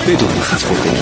بدون خط‌خوردگی.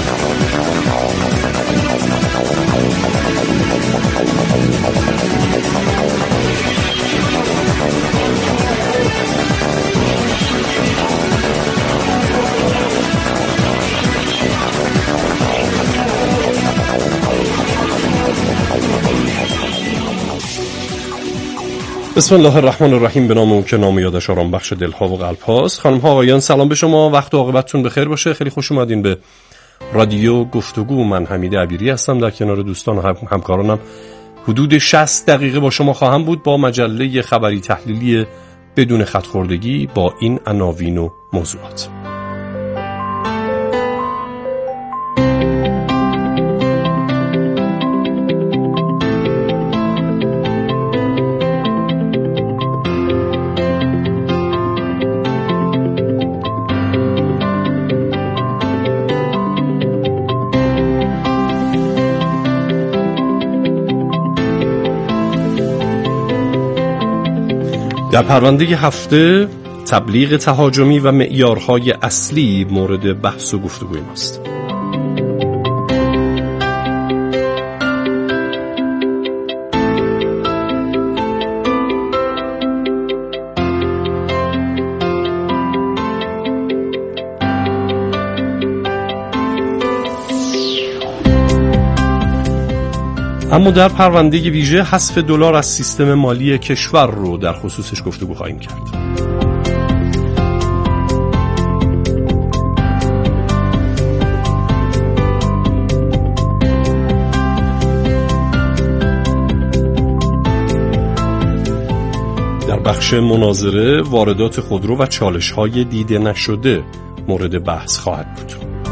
بسم الله الرحمن الرحیم. به نام اون که نام یادش آرام بخش دلها و قلب هاست. خانم ها آقایان سلام به شما، وقت و عاقبتتون بخیر باشه. خیلی خوش اومدین به رادیو گفتگو. من حمید عبیری هستم، در کنار دوستان و همکارانم حدود 60 دقیقه با شما خواهم بود با مجله خبری تحلیلی بدون خط‌خوردگی با این عناوین و موضوعات. در پرونده هفته تبلیغ تهاجمی و معیارهای اصلی مورد بحث و گفتگوی ماست. اما در پرونده ویژه حذف دلار از سیستم مالی کشور رو در خصوصش گفتگو خواهیم کرد. در بخش مناظره واردات خودرو و چالش‌های دیده نشده مورد بحث خواهد بود.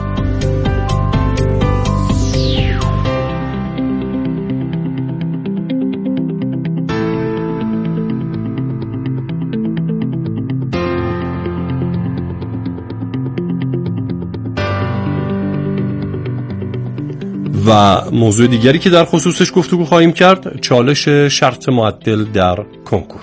و موضوع دیگری که در خصوصش گفتگو خواهیم کرد چالش شرط معدل در کنکور.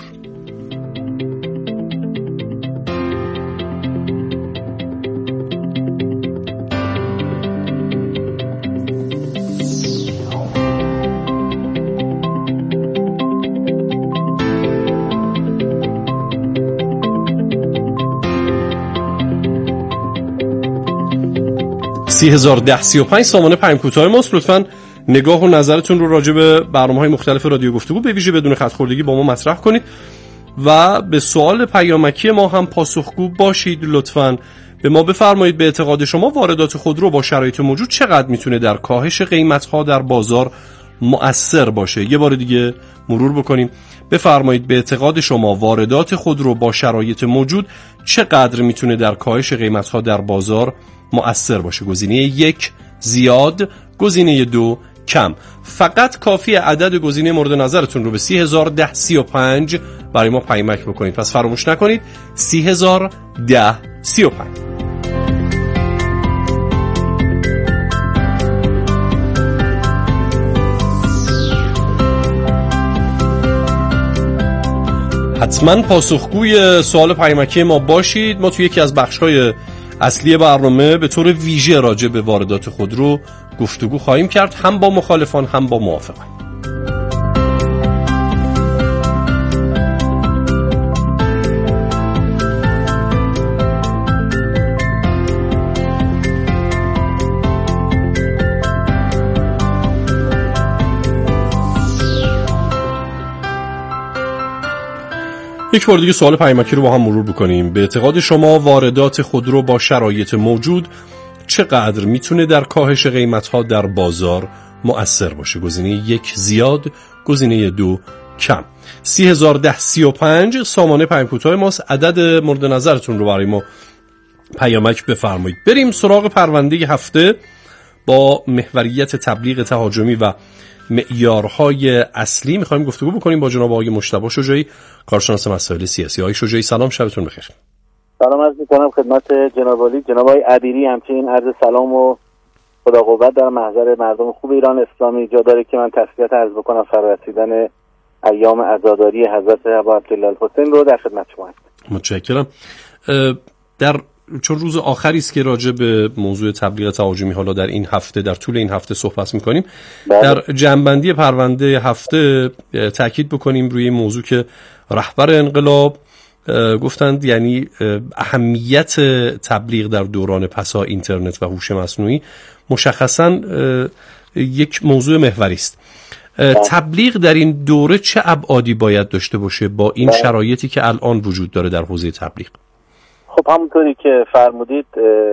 $30,010.35 سامانه پیام کوتاه ماست. لطفاً نگاه و نظرتون رو راجع به برنامه‌های مختلف رادیو گفتگو به ویژه بدون خط‌خوردگی با ما مطرح کنید و به سوال پیامکی ما هم پاسخگو باشید. لطفاً به ما بفرمایید به اعتقاد شما واردات خودرو با شرایط موجود چقدر میتونه در کاهش قیمت‌ها در بازار مؤثر باشه. یه بار دیگه مرور بکنیم. بفرمایید به اعتقاد شما واردات خودرو با شرایط موجود چقدر میتونه در کاهش قیمت‌ها در بازار مؤثر باشه. گزینه 1 زیاد، گزینه 2 کم. فقط کافی عدد گزینه مورد نظرتون رو به 301035 برای ما پیامک بکنید. پس فراموش نکنید 301035. حتما پاسخگوی سوال پیامکی ما باشید. ما توی یکی از بخش‌های اصلی برنامه به طور ویژه راجع به واردات خودرو گفتگو خواهیم کرد، هم با مخالفان هم با موافقان. یک بار دیگه سوال پیامکی رو با هم مرور بکنیم. به اعتقاد شما واردات خودرو با شرایط موجود چقدر میتونه در کاهش قیمت‌ها در بازار مؤثر باشه؟ گزینه 1 زیاد، گزینه 2 کم. 301035 سامانه پیام کوتاه ماست. عدد مورد نظرتون رو برای ما پیامک بفرمایید. بریم سراغ پرونده هفته با محوریت تبلیغ تهاجمی و معیارهای اصلی. می‌خوایم گفتگو بکنیم با جناب آقای مجتبی شجاعی، کارشناس مسائل سیاسی. آقای شجاعی سلام، شبتون بخیر. سلام عرض می‌کنم خدمت جناب عالی. جناب آقای عبیری همچنین عرض سلام و خدا قوت در محضر مردم خوب ایران اسلامی. جا داره که من تسلیت عرض بکنم فرارسیدن ایام عزاداری حضرت ابا عبدالله الحسین رو در خدمت شما هستم. متشکرم. در چون روز آخری است که راجع به موضوع تبلیغ تهاجمی حالا در این هفته، در طول این هفته صحبت می‌کنیم، در جنبندی پرونده هفته تاکید بکنیم روی این موضوع که رهبر انقلاب گفتند یعنی اهمیت تبلیغ در دوران پسا اینترنت و هوش مصنوعی مشخصاً یک موضوع محوری است. تبلیغ در این دوره چه ابعادی باید داشته باشه با این شرایطی که الان وجود داره در حوزه تبلیغ؟ خب همونطوری که فرمودید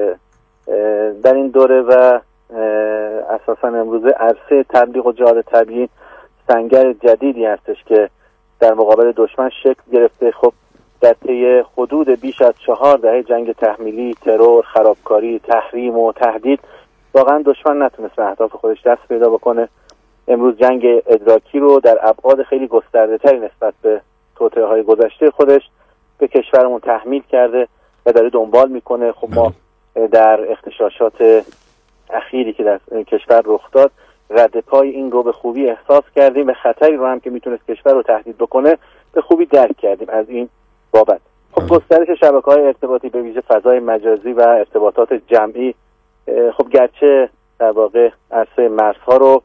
در این دوره و اساساً امروز عرصه تبلیغ و جهاد تبیین سنگر جدیدی هستش که در مقابل دشمن شکل گرفته. خب در طی حدود بیش از 4 دهه جنگ تحمیلی، ترور، خرابکاری، تحریم و تهدید واقعا دشمن نتونست به اهداف خودش دست پیدا بکنه. امروز جنگ ادراکی رو در ابعاد خیلی گسترده‌تری نسبت به توطئه‌های گذشته خودش به کشورمون تحمیل کرده و داره دنبال میکنه. خب ما در اغتشاشات اخیری که در کشور رخ داد رد پای این رو به خوبی احساس کردیم و خطری رو هم که میتونست کشور رو تهدید بکنه به خوبی درک کردیم از این بابت. خب گسترش شبکه‌های ارتباطی به ویژه فضای مجازی و ارتباطات جمعی خب گرچه در واقع عرصه مرزها رو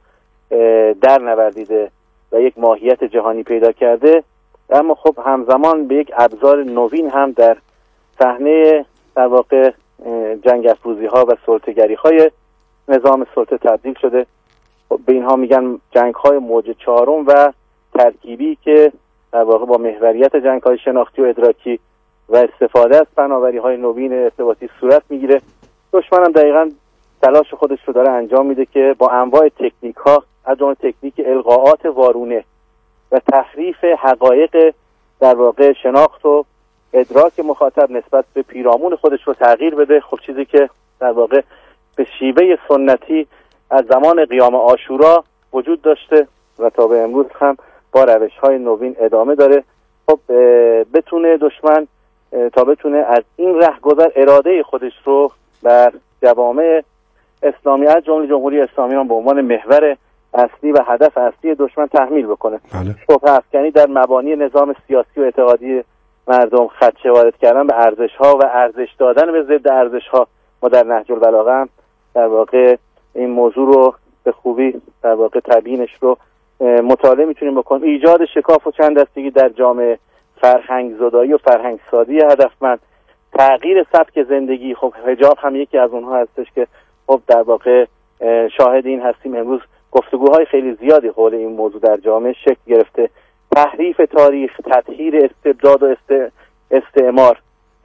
در نوردیده و یک ماهیت جهانی پیدا کرده، اما خب همزمان به یک ابزار نوین هم در صحنه در واقع جنگ افروزی ها و سلطه‌گری های نظام سلطه تبدیل شده. خب به اینها میگن جنگ های موج چهارم و ترکیبی که در واقع با محوریت جنگ های شناختی و ادراکی و استفاده از فناوری های نوین ارتباطی صورت میگیره. دشمن هم دقیقاً تلاش خودش رو داره انجام میده که با انواع تکنیک ها از جمله تکنیک القاءات وارونه و تحریف حقایق در واقع شناخت و ادراک مخاطب نسبت به پیرامون خودش رو تغییر بده. خب چیزی که در واقع به شیوه سنتی از زمان قیام عاشورا وجود داشته و تا به امروز هم با روش‌های نوین ادامه داره. خب بتونه دشمن تا بتونه از این رهگذر اراده خودش رو بر جوامع اسلامی از جمله جمهوری اسلامی هم به عنوان محور اصلی و هدف اصلی دشمن تحمیل بکنه. شبهه افکنی در مبانی نظام سیاسی و اعتقادی مردم، خدشه وارد کردن به ارزش‌ها و ارزش دادن به ضد ارزش‌ها. ما در نهج البلاغه هم در واقع این موضوع رو به خوبی در واقع تبیینش رو مطالعه میتونیم بکنیم. ایجاد شکاف و چند دستگی در جامعه، فرهنگ زدایی و فرهنگ سازی هدفمند، تغییر سبک زندگی. خب حجاب هم یکی از اونها هستش که خب در واقع شاهد این هستیم. امروز گفتگوهای خیلی زیادی حول این موضوع در جامعه شکل گرفته. تحریف تاریخ، تطهیر استبداد و استعمار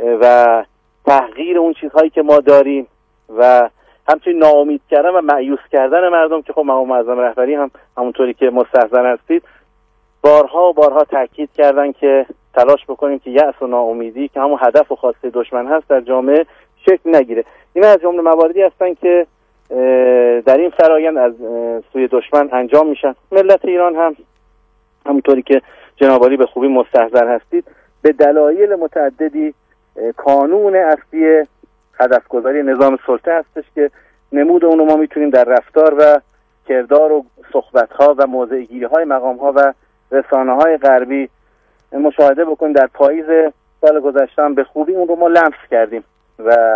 و تحقیر اون چیزهایی که ما داریم و همچنین ناامید کردن و مایوس کردن مردم که خب مقام معظم رهبری هم همونطوری که مستحضر هستید بارها و بارها تاکید کردن که تلاش بکنیم که یأس و ناامیدی که همون هدف و خواسته دشمن هست در جامعه شکل نگیره. این از جمله مواردی هستن که در این فرایند از سوی دشمن انجام میشن. ملت ایران هم همونطوری که جناب عالی به خوبی مستحضر هستید به دلایل متعددی کانون اصلی هدفگذاری نظام سلطه هستش که نمود اون رو ما میتونیم در رفتار و کردار و صحبت‌ها و موضع‌گیری‌های مقام‌ها و رسانه‌های غربی مشاهده بکنیم. در پاییز سال گذشته هم به خوبی اون رو ما لمس کردیم و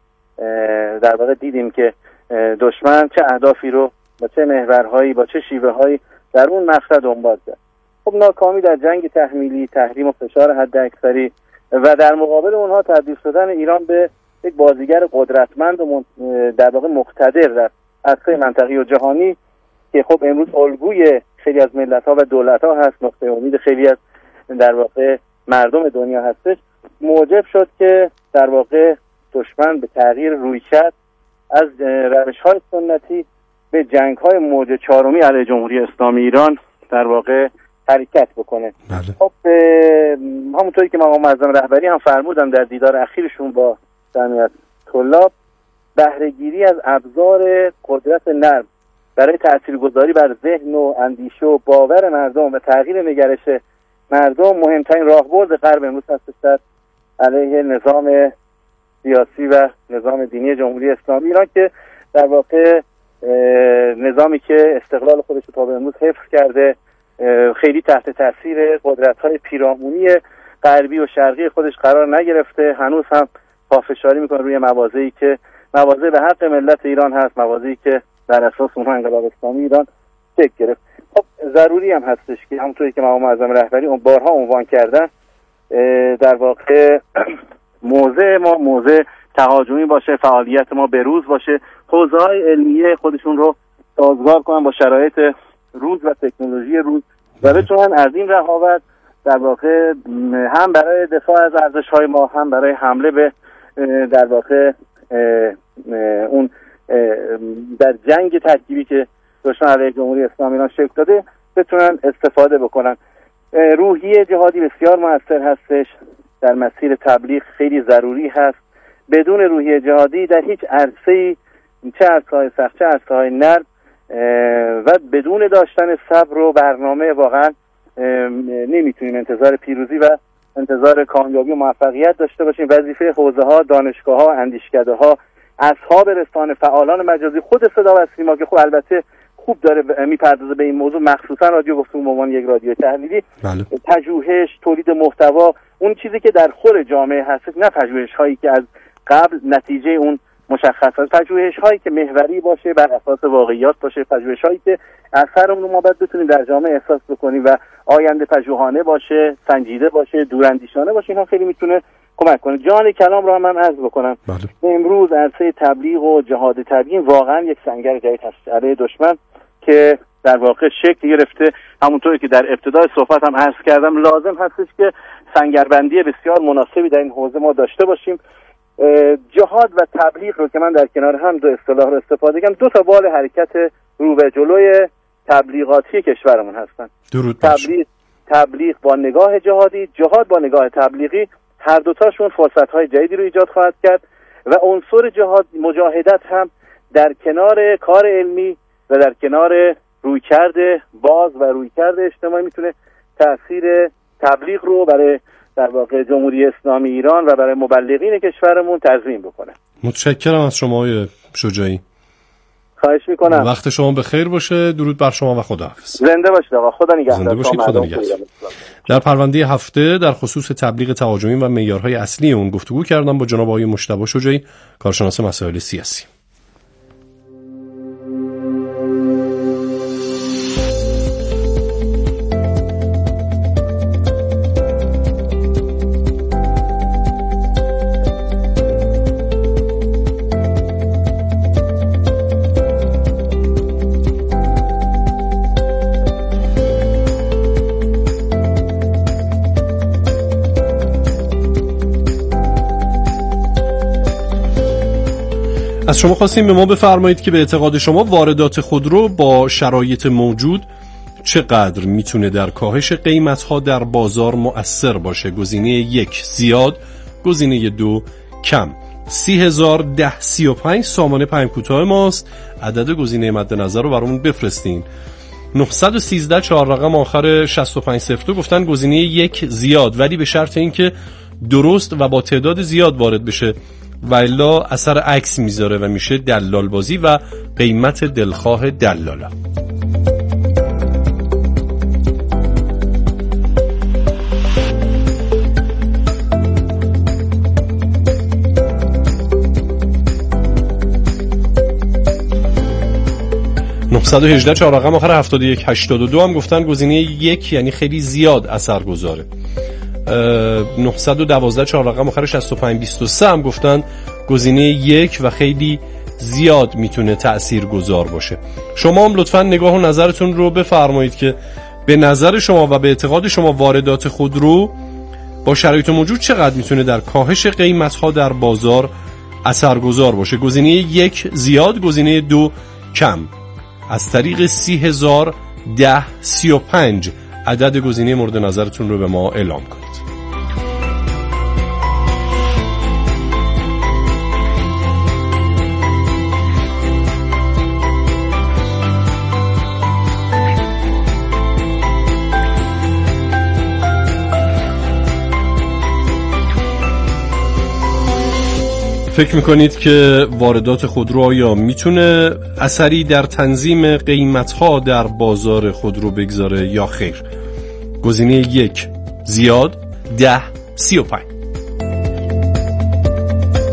در واقع دیدیم که دشمن چه اهدافی رو با چه محورهایی با چه شیوه‌هایی در اون مقصد دنبال کرد. خب ناکامی در جنگ تحمیلی، تحریم و فشار حداکثری و در مقابل اونها تبدیل شدن ایران به یک بازیگر قدرتمند و در واقع مقتدر در عرصه منطقی و جهانی که خب امروز الگوی خیلی از ملت‌ها و دولت‌ها هست، نقطه امید خیلی از در واقع مردم دنیا هستش، موجب شد که در واقع دشمن به تغییر رویکرد از روش‌های سنتی به جنگ‌های موج چهارمی علیه جمهوری اسلامی ایران در واقع حرکت بکنه. خب همونطوری که مقام معظم رهبری هم فرمودن در دیدار اخیرشون با جمعیت طلاب، بهره‌گیری از ابزار قدرت نرم برای تاثیرگذاری بر ذهن و اندیشه و باور مردم و تغییر نگرش مردم مهمترین راهبرد غرب امروز هستش در علیه نظام سیاسی و نظام دینی جمهوری اسلامی ایران که در واقع نظامی که استقلال خودش رو تا به امروز حفظ کرده، خیلی تحت تاثیر قدرت‌های پیرامونی غربی و شرقی خودش قرار نگرفته، هنوز هم پافشاری میکنه روی مواضعی که مواضع به حق ملت ایران هست، مواضعی که در اساس اونها انقلاب اسلامی ایران شکل گرفت. خب ضروری هم هستش که همونطوری که مقام معظم رهبری اون بارها عنوان کردن، در واقع موضع ما موضع تهاجمی باشه، فعالیت ما بروز باشه، حوزه‌های علمیه خودشون رو سازگار کنن با شرایط روز و تکنولوژی روز و بتونن از این رقابت در واقع هم برای دفاع از ارزش‌های ما، هم برای حمله به در واقع اون در جنگ ترکیبی که دشمن علیه جمهوری اسلامی ایران شکل داده بتونن استفاده بکنن. روحیه جهادی بسیار موثر هستش، در مسیر تبلیغ خیلی ضروری هست. بدون روحیه جهادی در هیچ عرصه‌ای، چه عرصه‌های سخت چه عرصه‌های نرم، و بدون داشتن صبر و برنامه واقعا نمیتونیم انتظار پیروزی و انتظار کامیابی و موفقیت داشته باشیم. وظیفه حوزه‌ها، دانشگاه‌ها، اندیشکده‌ها، اصحاب رسانه، فعالان مجازی، خود صدا و سیما که خب البته خوب داره میپردازه به این موضوع، مخصوصا رادیو گفتگو به عنوان یک رادیو تحلیلی، پژوهش، تولید محتوا، اون چیزی که در خور جامعه هست، نه پژوهش‌هایی که از قبل نتیجه اون مشخص است، پژوهش‌هایی که محوری باشه، بر اساس واقعیات باشه، پژوهش‌هایی که اثر اون رو ما باید بتونیم در جامعه احساس بکنیم و آینده پژوهانه باشه، سنجیده باشه، دوراندیشانه باشه. اینها خیلی میتونه کمک کنه. جان کلام را من عرض بکنم، امروز عرصه تبلیغ و جهاد تبیین واقعا یک سنگر جدید هست علیه دشمن که در واقع شکل گرفته. همونطوری که در ابتدای صحبت هم عرض کردم، لازم هستش که سنگربندی بسیار مناسبی در این حوزه ما داشته باشیم. جهاد و تبلیغ رو که من در کنار هم دو اصطلاح رو استفاده کردم، دو تا بال حرکت رو به جلوی تبلیغاتی کشورمون هستن. تبلیغ با نگاه جهادی، جهاد با نگاه تبلیغی، هر دوتاشون فرصت‌های جدیدی رو ایجاد خواهد کرد و عنصر جهاد مجاهدت هم در کنار کار علمی و در کنار رویکرد باز و رویکرد اجتماعی میتونه تأثیر تبلیغ رو برای در واقع جمهوری اسلامی ایران و برای مبلغین کشورمون تضمین بکنه. متشکرم از شما آقای شجاعی. خواهش میکنم. وقت شما بخیر باشه. درود بر شما و خداحافظ. زنده باشید آقا. خدا نگهدار. زنده باشید. خدا نگهدار. در پرونده هفته در خصوص تبلیغ تهاجمی و معیارهای اصلی اون گفتگو کردم با جناب آقای مجتبی شجاعی، کارشناس مسائل سیاسی. از شما خواستیم به ما بفرمایید که به اعتقاد شما واردات خودرو با شرایط موجود چقدر میتونه در کاهش قیمت‌ها در بازار مؤثر باشه؟ گزینه 1 زیاد، گزینه 2 کم. 30,010-35 سامانه پیام کوتاه ماست. عدد گزینه مد نظر رو برامون بفرستین. 913 4 رقم آخر 6502 گفتن گزینه 1 زیاد، ولی به شرط اینکه درست و با تعداد زیاد وارد بشه و الا اثر عکس میذاره و میشه دلال بازی و قیمت دلخواه دلالا. .918 4 رقم آخر 7182 هم گفتن گزینه 1 یعنی خیلی زیاد اثر گذاره. 912 4 رقم آخر 6523 هم گفتن گزینه 1 و خیلی زیاد میتونه تأثیر گذار باشه. شما هم لطفاً نگاه و نظرتون رو بفرمایید که به نظر شما و به اعتقاد شما واردات خودرو با شرایط موجود چقدر میتونه در کاهش قیمت‌ها در بازار اثرگذار باشه؟ گزینه 1 زیاد، گزینه 2 کم. از طریق 30,010-35 عدد گزینه مورد نظرتون رو به ما اعلام کنید. فکر میکنید که واردات خودرو آیا میتونه اثری در تنظیم قیمت‌ها در بازار خودرو بگذاره یا خیر؟ گزینه 1 زیاد، 10-35.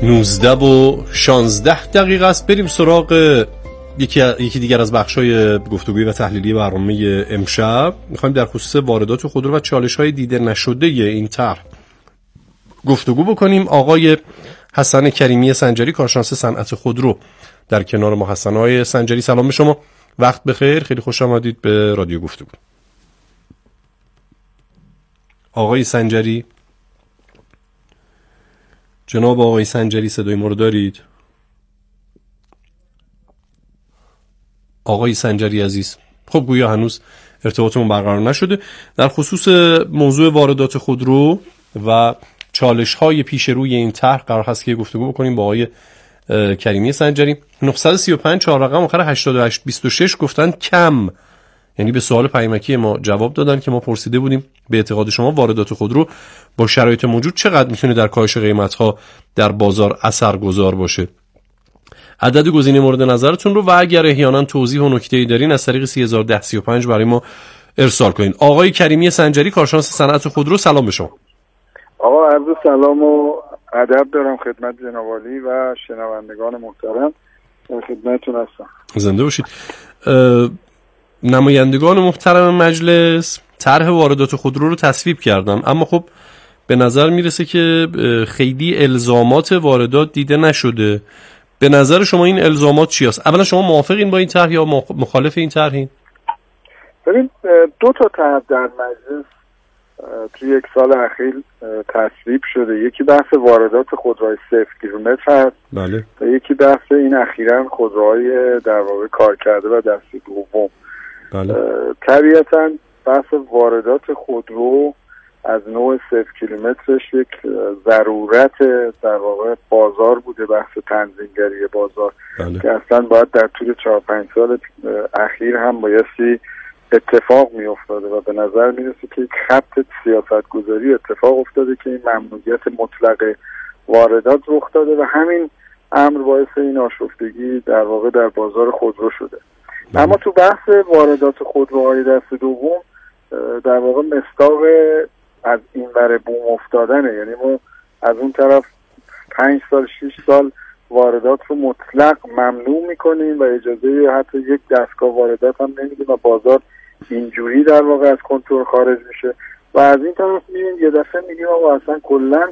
19:16 است. بریم سراغ یکی دیگر از بخش‌های گفتگویی و تحلیلی برنامه امشب. می‌خوایم در خصوص واردات خودرو و چالش‌های دیده نشده این طرح گفتگو بکنیم. آقای حسن کریمی سنجری، کارشناس صنعت خودرو، در کنار ما. حسن آقای سنجری، سلام به شما، وقت بخیر، خیلی خوش آمدید به رادیو گفتگو. آقای سنجری، جناب آقای سنجری، صدای ما رو دارید؟ آقای سنجری عزیز، خب گویا هنوز ارتباطمون برقرار نشده. در خصوص موضوع واردات خودرو و چالش‌های پیش روی این طرح قرار هست که گفتگو بکنیم با آقای کریمی سنجری. 935 4 رقم آخر 8826 گفتن کم، یعنی به سوال پیامکی ما جواب دادن که ما پرسیده بودیم به اعتقاد شما واردات خودرو با شرایط موجود چقدر میتونه در کاهش قیمت‌ها در بازار اثرگذار باشه. عدد گزینه مورد نظرتون رو و اگر احیانا توضیح و نکته‌ای دارین از طریق 301035 برای ما ارسال کنین. آقای کریمی سنجری، کارشناس صنعت خودرو، سلام به شما. آقا عرض سلام و ادب دارم خدمت جناب عالی و شنوندگان محترم، در خدمتتون هستم. زنده باشید. نمایندگان محترم مجلس طرح واردات خودرو رو تصویب کردن، اما خب به نظر میرسه که خیلی الزامات واردات دیده نشده. به نظر شما این الزامات چی هست؟ اولا شما موافقین با این طرح یا مخالف این طرحین؟ ببین، دو تا طرح در مجلس توی یک سال اخیر تصویب شده. یکی بحث واردات خودروهای 0 کیلومتر هست، بله، و یکی بحث این اخیراً خودروهای در واقع کار کرده و دست دوم. بله. طبیعتاً بحث واردات خودرو از نوع 0 کیلومترش یک ضرورت در واقع بازار بوده، بحث تنظیمگری بازار. بله. که اصلا باید در طول 4-5 سال اخیر هم بایستی اتفاق می افتاده و به نظر می رسه که یک خط سیاست گذاری اتفاق افتاده که این ممنوعیت مطلق واردات رخ داده و همین امر باعث این آشفتگی در واقع در بازار خودرو شده. بله. اما تو بحث واردات خودروهای دست دوم در واقع مصداق از این ور بوم افتادنه، یعنی ما از اون طرف 5 سال 6 سال واردات رو مطلق ممنوع میکنیم و اجازه حتی یک دستگاه واردات هم نمیدیم و بازار اینجوری در واقع از کنترل خارج میشه و از این طرف میبینیم یه دفعه میگیم آقا اصلا کلا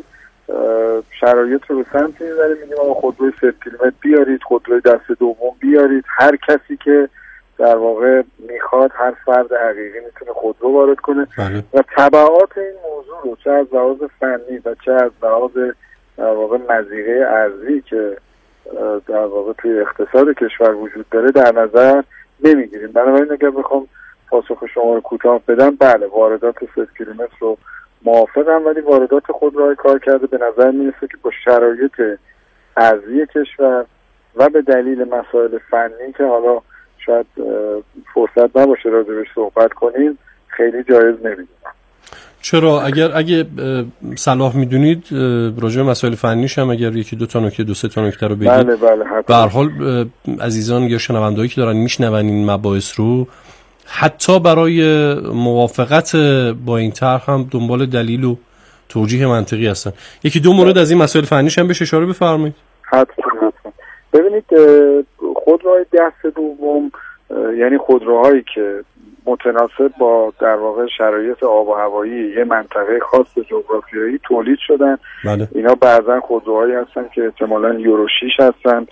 شرایط رو به سمتی میبریم، میگیم آقا خودروی 0 کیلومتر بیارید، خودروی دست دوم بیارید، هر کسی که در واقع میخواد، هر فرد حقیقی میتونه خودرو وارد کنه. بله. و تبعات این موضوع رو چه از لحاظ فنی و چه از لحاظ در واقع مضیقه ارزی که در واقع توی اقتصاد کشور وجود داره در نظر نمیگیریم. بنابراین اگر بخوام پاسخ شما رو کوتاه بدم، بله واردات 0 کیلومتر رو موافقم، ولی واردات خودروهای کار کرده به نظر میرسه که با شرایط ارزی کشور و به دلیل مسائل فنی که حالا شاید فرصت نباشه راجبش صحبت کنیم خیلی جایز نمیدونم. چرا؟ اگه صلاح میدونید راجع به مسائل فنیش هم اگر یکی دو تا نکته، 2-3 تا نکته رو بگید. بله حتما. به هر حال عزیزان یا شنوندهایی که دارن میشنون این مباحث رو، حتی برای موافقت با این طرح هم دنبال دلیل و توجیه منطقی هستن. یکی دو مورد از این مسائل فنیش هم بهش اشاره بفرمایید. حتما. ببینید، خودروهای دست دوم یعنی خودروهایی که متناسب با در واقع شرایط آب و هوایی یه منطقه خاص جغرافیایی تولید شدن. بله. اینا بعضا خودروهایی هستن که احتمالاً یورو 6 هستن.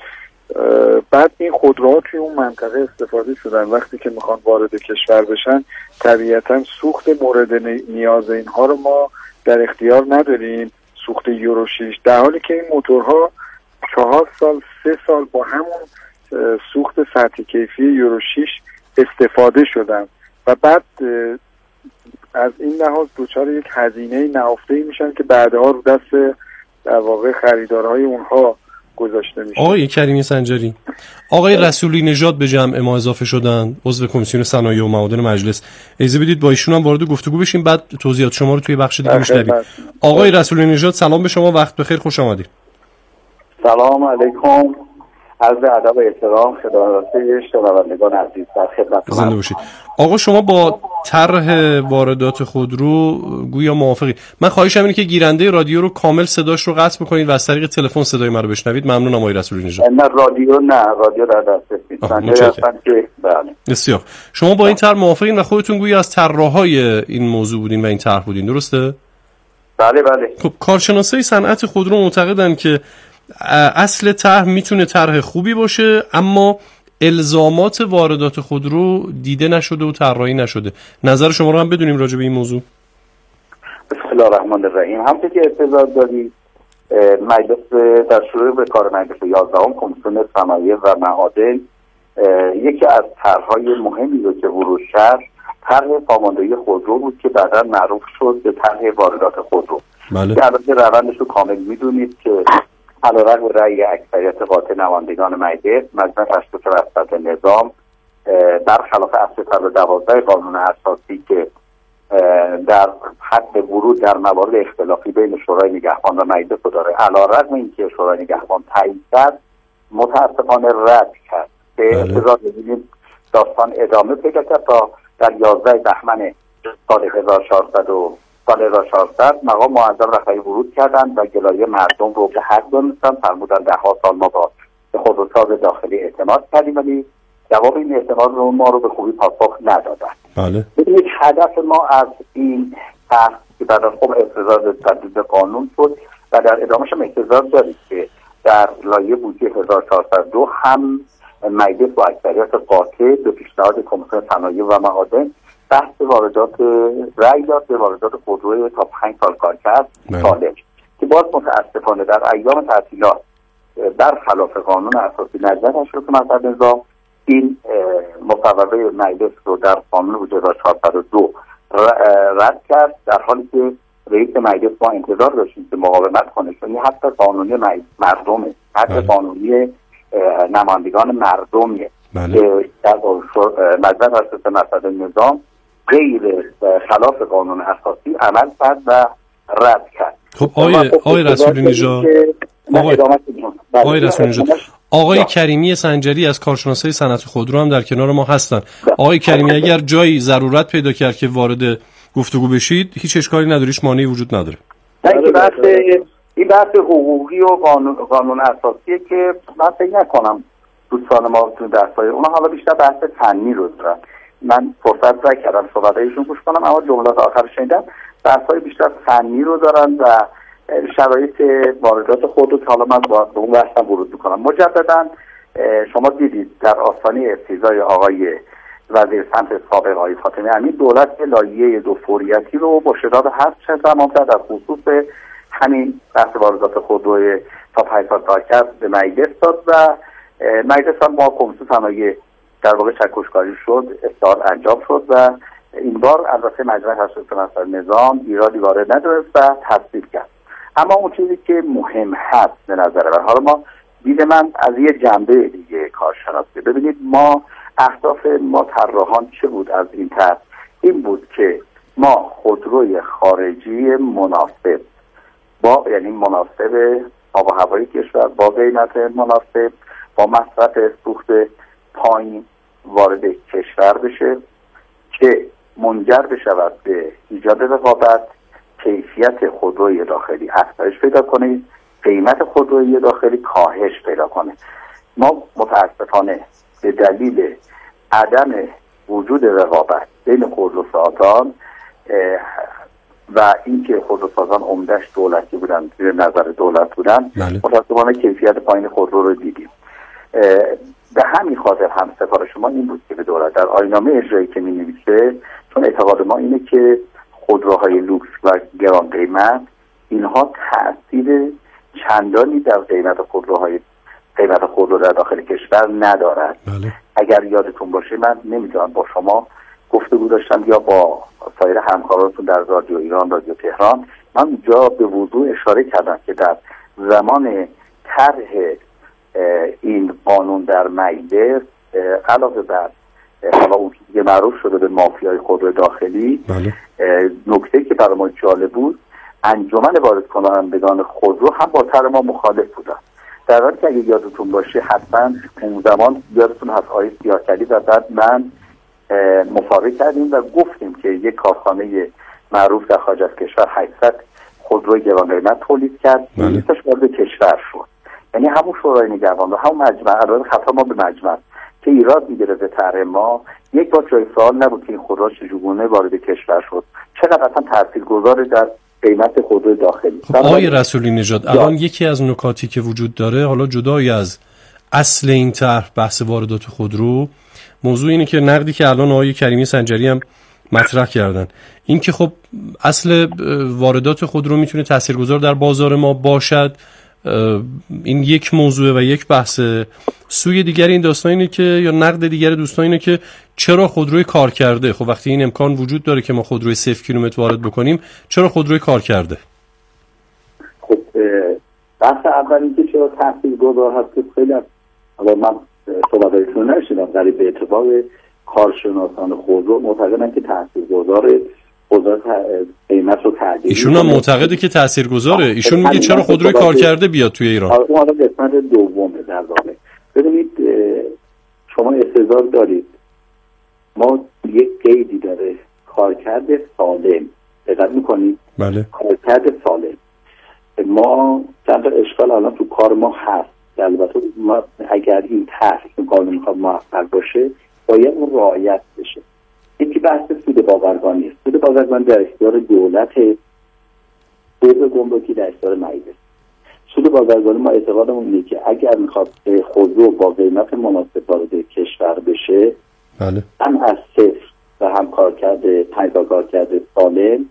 بعد این خودروها توی اون منطقه استفاده شدن، وقتی که میخوان وارد کشور بشن طبیعتاً سوخت مورد نیاز اینها رو ما در اختیار نداریم، سوخت یورو 6، در حالی که این موتورها 4 سال 3 سال با همون سوخت سطح کیفی یورو 6 استفاده شدن و بعد از این لحاظ دچار یک هزینه نهفته‌ای میشن که بعدها رو دست در واقع خریدارهای اونها گذاشته میشه. آقای کریمی سنجری، آقای رسولی نژاد به جمع ما اضافه شدن، عضو کمیسیون صنایع و معادن مجلس. اجازه بدید با ایشون هم وارد گفتگو بشیم، بعد توضیحات شما رو توی بخش دیگه میشنویم. آقای رسولی نژاد، سلام به شما، وقت بخیر، خوش آمدید. سلام علیکم، عرض ادب و احترام خدمت شنوندگان عزیز در خدمت زنده باشید. آقا شما با طرح واردات خودرو گویا موافقید. من خواهشم اینه که گیرنده رادیو رو کامل صداش رو قطع بکنید و از طریق تلفن صدای من رو بشنوید. ممنونم آقای رسولی نژاد. نه رادیو در دست نیست. بسیار. شما با این طرح موافقید و خودتون گویا از طراحای این موضوع بودین و این طرح بودین، درسته؟ بله. خب کارشناسای صنعت خودرو معتقدن که اصل طرح میتونه طرح خوبی باشه، اما الزامات واردات خودرو دیده نشده و طراحی نشده. نظر شما رو هم بدونیم راجع به این موضوع. بسم الله الرحمن الرحیم. همونطور که اطلاع دارید مجلس در شروع به کار مجلس 11 کمیسیون صنایع و معادن یکی از طرحهای مهمی رو که ورود کرد طرح ساماندهی خودرو بود که بعدا معروف شد به طرح واردات خودرو. بله. که البته روندش رو کامل میدونید که علیرغم رأی اکثریت قاطع نمایندگان مجلس تشخیص وسط نظام برخلاف اصل 112 قانون اساسی که در حد ورود در موارد اختلافی بین شورای نگهبان و مجلس رو داره، علیرغم اینکه شورای نگهبان تایید کرد متاسفانه رد کرد. به انتظار می‌بینیم داستان ادامه پیدا کرد تا در 11 بهمن سال 1400 مقام معظم رفعی ورود کردند و گلایه مردم رو به حق دانستند. فرمودن 10 سال ما به خودروساز داخلی اعتماد کردیم ولی جواب این اعتماد رو ما رو به خوبی پاسخ ندادن. بله. ببینید هدف ما از این طرح که بعد از خب اعتراض تجدید قانون شد و در ادامهش هم اعتراض دارید که در لایحه بودجه 1402 هم مجلس با اکثریت قاطع به پیشنهاد کمیسیون صنایع و معادن بحث واردات رأی داد به واردات خودرو تا 5 سال کار کرد سالم که باز متاسفانه در ایام تعطیلات برخلاف قانون اساسی نجات شد که مثلا نظام این مصوبه مجلس رو در قانون بودجه 1402 رد کرد، در حالی که رئیس مجلس ما انتظار داشتیم که مقاومت کنه، چون این حتی قانونی مردمه، حتی قانونی نمایندگان مردمیه که در مجلس اساس مسئله نظام غیر خلاف قانون اساسی عمل کرد و رد کرد. خب آقای رسولی نژاد، آقای کریمی سنجری از کارشناسای صنعت خودرو هم در کنار ما هستن. آقای کریمی اگر جایی ضرورت پیدا کرد که وارد گفتگو بشید هیچ اشکالی نداره، هیچ مانعی وجود نداره. این بحث حقوقی و قانون اساسیه که من فکر نکنم دوستان ما تو درسای اونا حالا بیشتر بحث فنی رو دارن. من فرصت نکردم صحبتایشون گوش کنم، اما جملات آخر شنیدم بحث‌های بیشتر فنی رو دارن و شرایط واردات خودرو که حالا من با اون بحثم ورود میکنم. مجددا شما دیدید در آستانه استیضای آقای وزیر سمت سابق آقای فاطمی امین دولت لایحه دو فوریتی رو با شدت 7 زمان در خصوص همین بحث واردات خودرو تا 5 سال کار کرد به مجلس داد و مجلس هم با کمیسیون صنایع در واقع چکشکاری شد، اصلاحات انجام شد و این بار البته مجلس تشخیص مسئله نظام ایرادی وارد نداشت و تصویب کرد. اما اون چیزی که مهم هست به نظر من، حالا ما دید من از یه جنبه دیگه کارشناسی، ببینید ما اهداف ما طراحان چه بود از این طرح؟ این بود که ما خودروی خارجی مناسب با یعنی مناسب آب و هوای کشور با قیمت مناسب با مصرف سوخت پایین وارد کشور بشه که منجر بشود به ایجاد رقابت، کیفیت خودروی داخلی افزایش پیدا کنه، قیمت خودروی داخلی کاهش پیدا کنه. ما متاسفانه به دلیل عدم وجود رقابت بین خودروسازان و اینکه خودروسازان عمدش دولتی بودن، زیر نظر دولت بودن، متاسفانه کیفیت پایین خودرو رو دیدیم. به همین خاطر هم سفارش ما این بود که به دولت در آیین‌نامه اجرایی که می‌نویسه، چون اعتقاد ما اینه که خودروهای لوکس و گران قیمت اینها تأثیر چندانی در قیمت خودرو در داخل کشور ندارد. اگر یادتون باشه من نمیدونم با شما گفتگو داشتم یا با سایر همکارانتون در رادیو ایران، رادیو تهران، من اونجا به وضوح اشاره کردم که در زمان طرح این قانون در مجلس علاوه بر حالا اون چیزی که معروف شده به مافیای خودرو داخلی، نکته که برای ما جالب بود انجمن وارد کنندگان خودرو هم با طرح ما مخالف بودن. در حالی که اگه یادتون باشه حتما اون زمان یادتون هست آقای سیاه‌کلی و بعد من مصاحبه کردیم و گفتیم که یک کارخانه معروف در خارج از کشور 800 خودروی گران قیمت تولید کرد، لیستش وارد کشور شد. یعنی همون شورای نگهبان و همون مجمع، البته خطا ما به مجمع که ایراد میگیره به طرح ما، یک بار جای سوال نبود که این خودرو چگونه وارد کشور شد، چقدر اصلا تاثیرگذار در قیمت خودرو داخلی. خب آقای رسولی نژاد، الان یکی از نکاتی که وجود داره، حالا جدای از اصل این طرح بحث واردات خودرو، موضوع اینه که نقدی که الان آقای کریمی سنجری هم مطرح کردن، این که خب اصل واردات خودرو میتونه تاثیرگذار در بازار ما باشد، این یک موضوع و یک بحث. سوی دیگر این داستان اینه که، یا نقد دیگر دوستان اینه که چرا خودروی کار کرده؟ خب وقتی این امکان وجود داره که ما خودروی 0 کیلومتر وارد بکنیم، چرا خودروی کار کرده؟ خب بحث اول این که چرا تاثیرگذار هست که خیلی از من صحبتایشون نشیدم در به اعتبار کارشناسان خودرو معتقدن که تاثیرگذار قدرت قیمت رو تعدیل. ایشون هم معتقده که تاثیرگذاره. ایشون میگه چرا خودروی کار کرده بیاد توی ایران. اون حالا قسمت دومه در واقع. ببینید شما استدلال دارید، ما یک قیدی داره، کارکرد سالم. دقت میکنید؟ بله. کارکرد سالم. ما چند تا اشکال الان تو کار ما هست. البته ما اگر این طرح این قانون میخواد موفق باشه باید اون رعایت بشه. یکی بحث سود بازرگانی است. سود بازرگانی در اختیار دولت، حقوق گمرکی در اختیار مجلس. سود بازرگانی ما اعتقادمون اینه که اگر میخواد خودرو با قیمت مناسب وارد کشور بشه، بله، هم از صفر و هم کارکرد 5 تا کارکرد سالم،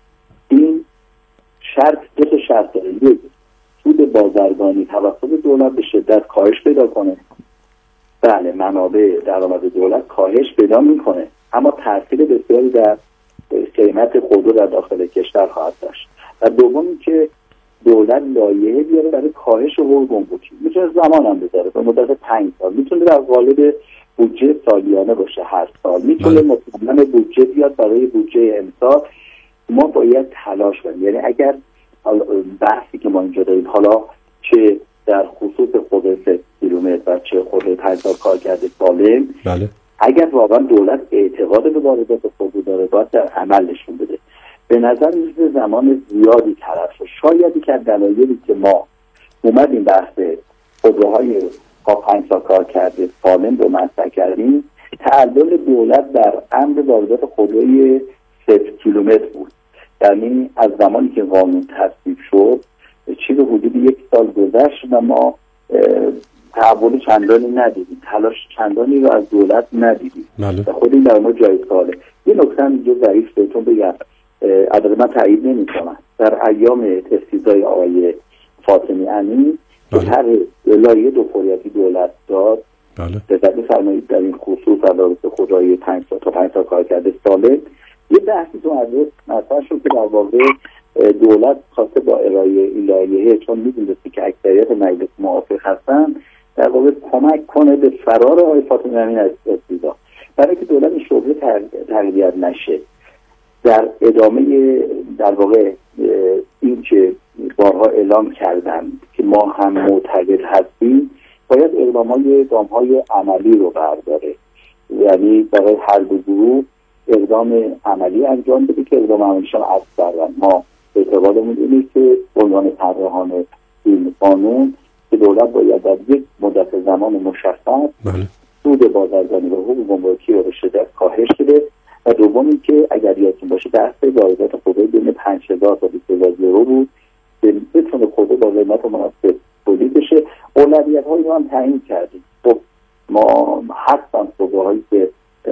این شرط دو تا شرط داره. یک، سود بازرگانی توسط دولت به شدت کاهش پیدا کنه. بله، منابع درآمد دولت کاهش پیدا میکنه، اما تاثیر بسیاری در قیمت خودرو در داخل کشور خواهد داشت. و دومی که دولت لایحه بیاره برای کاهش حقوق گمرکی، میتونه زمان هم بذاره به مدت 5 سال، میتونه در قالب بودجه سالیانه باشه هر سال، میتونه مطمئنا بودجه بیاد برای بودجه امسال. ما باید تلاش کنیم. یعنی اگر بحثی که ما اینجا داریم، حالا چه در خصوص خود 0 کیلومتر و چه خود 5 تا کارکرد سالم، بله، اگر واقعا دولت اعتقاد به واردات خودرو داره باید در عمل نشون بده. به نظر میاد زمان زیادی طرف شد. شاید که دلایلی که ما اومدیم بحث خودروهای با 5 تا کارکرد سالم رو مطرح کردیم، تعلل دولت در امر واردات خودروی 0 کیلومتر بود. یعنی از زمانی که قانون تصویب شد چیز حدود 1 سال گذشت و ما تحول چندانی ندیدیم، تلاش چندانی رو از دولت ندیدیم. بله. خود این در ما جای سواله. یه نکته هم اینجا ضعیف بهتون بگم، البته من تایید نمی‌کنم، در ایام تفسیرهای آقای فاطمی امین هر لایحه دو فوریتی دولت داد، بله، دقت فرمایید در این خصوص علاوه خودروی 5 تا کارکرد سالم یه بحثی تو مجلس مطرح شد که در واقع دولت خواسته با ارائه این لایحه، چون می‌دونسته که اکثریت مجلس موافق هستن، در واقع کمک کنه به فرار آقای فاطمی امین از استیضاح، برای که دولت این شغل تغییر نشه. در ادامه در واقع این که بارها اعلام کردن که ما هم معتقد هستیم، باید گام‌های عملی رو برداره. یعنی برای هر دو گروه اقدام عملی انجام بده که اقدام عملیشان عکس بردن. ما اعتقادمون اینه که عنوان طراحان این قانون که دولت باید در یک مدت زمان مشخص سود بازرگانی و حقوق گمرکی رو به شدت کاهش بده. و دومی که اگر یادتون باشه بحث واردات خودرو بین 5000 تا 20000 یورو بود که بتونه خودرو با قیمت مناسب تولید بشه. اولویت‌هایی رو هم تعیین کردیم. خب ما هستن خودروهایی که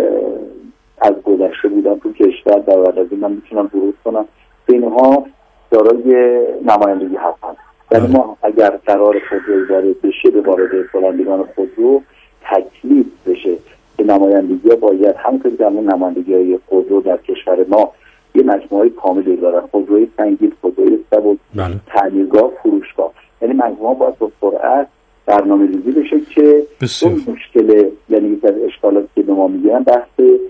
از گذشته بودن تو کشور، در بعد از این من میتونم ورود کنم، اینها دارای نمایندگی هستن. یعنی ما اگر قرار خودرو وارد بشه به وارد کنندگان خودرو تکلیف بشه که نمایندگی ها باید همونطور که نمایندگی خودرو در کشور ما یه مجموعه کاملی دارن، خودروی سنگین، خودروی سبک، تعمیرگاه، فروشگاه، یعنی مجموعه باید با سرعت برنامه‌ریزی بشه که اون مشکل، یعنی یک از اشکالاتی که به ما میگن بحث